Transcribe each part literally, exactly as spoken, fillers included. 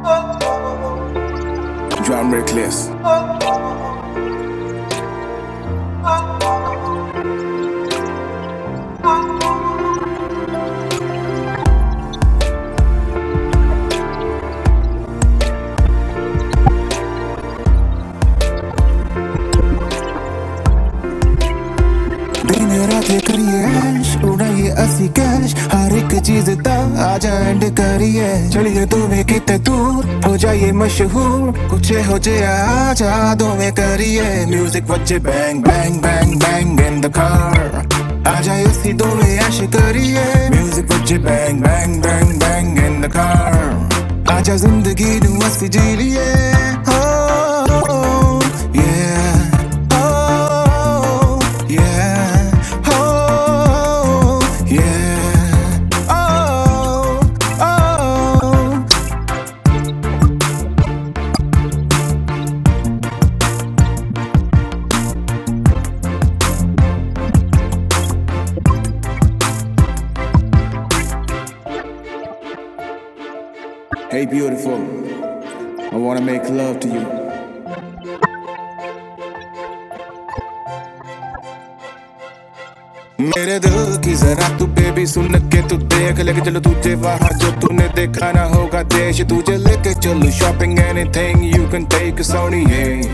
Drum reckless. करिए उड़ाइए असी cash हर एक चीज दा आजा एंड करिए चलिए तुम्हें कितने दूर हो जाइए मशहूर कुछ हो जाए आजा तुम्हें करिए म्यूजिक बच्चे bang bang bang bang in the car आजा असी तुम्हें ऐश करिए म्यूजिक बच्चे bang bang bang bang in the car आजा जिंदगी नू असी जी लिए Hey beautiful, I wanna make love to you. मेरे दिल की जरा तू बेबी सुन के तू देख लेके चलो तुझे वहाँ जो तूने देखा ना होगा देश तुझे लेके चलो shopping anything you can take सोनी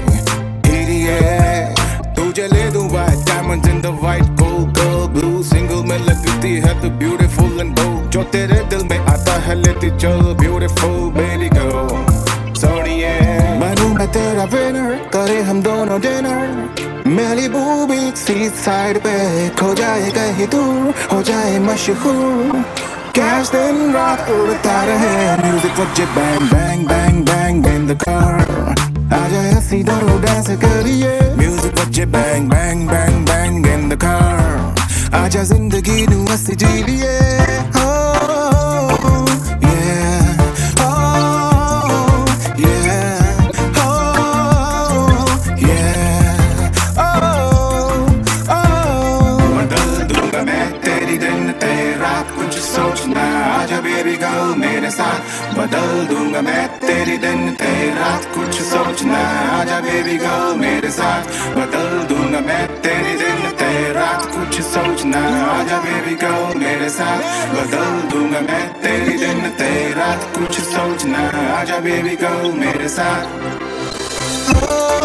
है तुझे ले दूँ white diamonds in the white gold girl blue single में लगती है तू beautiful and bold जो तेरे दिल में आता है लेती चल beautiful baby girl सोनी है बनूँ मैं तेरा winner करे हम दोनों dinner Malibu Beach seaside पे खो जाए कहीं दूर हो जाए मशहूर कैश दिन रात उड़ता रहे म्यूजिक बजे bang bang bang bang in the car आजा ऐसी दोनों डांस करिए म्यूजिक बजे bang bang bang bang in the car आजा जिंदगी नू असी जी लिए मेरे साथ बदल दूंगा मैं तेरी दिन तेरी रात कुछ सोचना आजा बेबी गर्ल मेरे साथ बदल दूंगा मैं तेरी दिन तेरी रात कुछ सोचना आजा बेबी गर्ल मेरे साथ बदल दूंगा मैं तेरी दिन तेरी रात कुछ सोचना आजा बेबी गर्ल मेरे साथ